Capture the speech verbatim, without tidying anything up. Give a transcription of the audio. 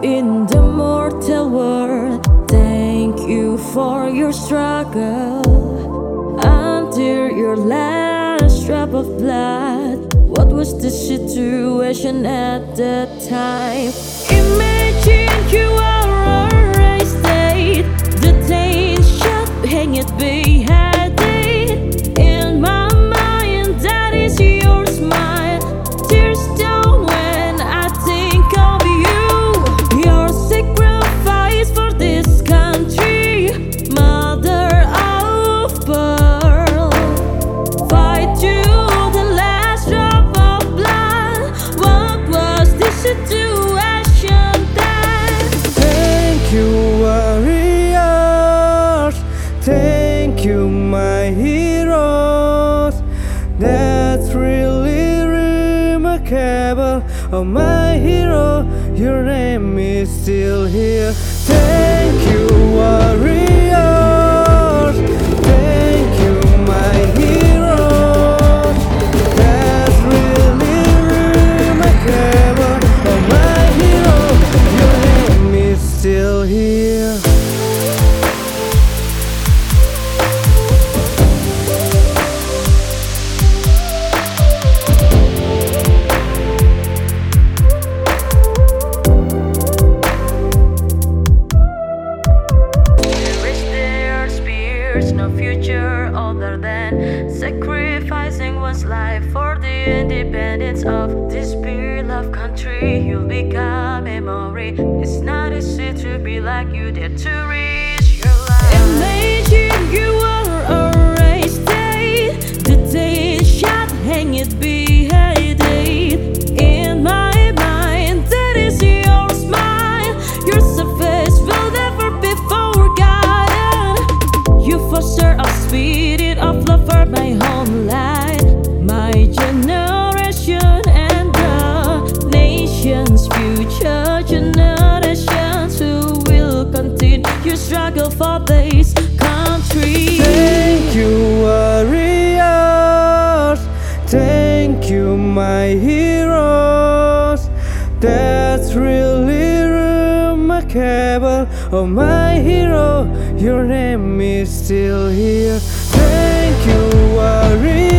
in the mortal world. Thank you for your struggle until your last drop of blood. What was the situation at that time? Imagine you are arrested, the tension hanging behind it. In my mind, that is your smile. Tears down when I think of you. Your sacrifice for this country, mother of pearl. Fight to the last drop of blood. What was the situation then? Thank you, warriors. Thank you, my heroes. That's really remarkable. Oh, my hero, your name is still here. Thank you, warriors. Thank you, my heroes. That's really remarkable. Oh, my hero, your name is still here. There's no future other than sacrificing one's life for the independence of this beloved country. You'll become memory. It's not easy to be like you did to reach your life. Imagine you are arrested, the day shot hanging behind it. In my mind, that is your smile. Your surface will never be forgotten. You foster a spirit of love for my homeland, my generation and the nation's future generations who will continue struggle for this country. Thank you, warriors. Thank you, my heroes. That's really remarkable. Oh, my hero, your name is still here. Thank you, warriors.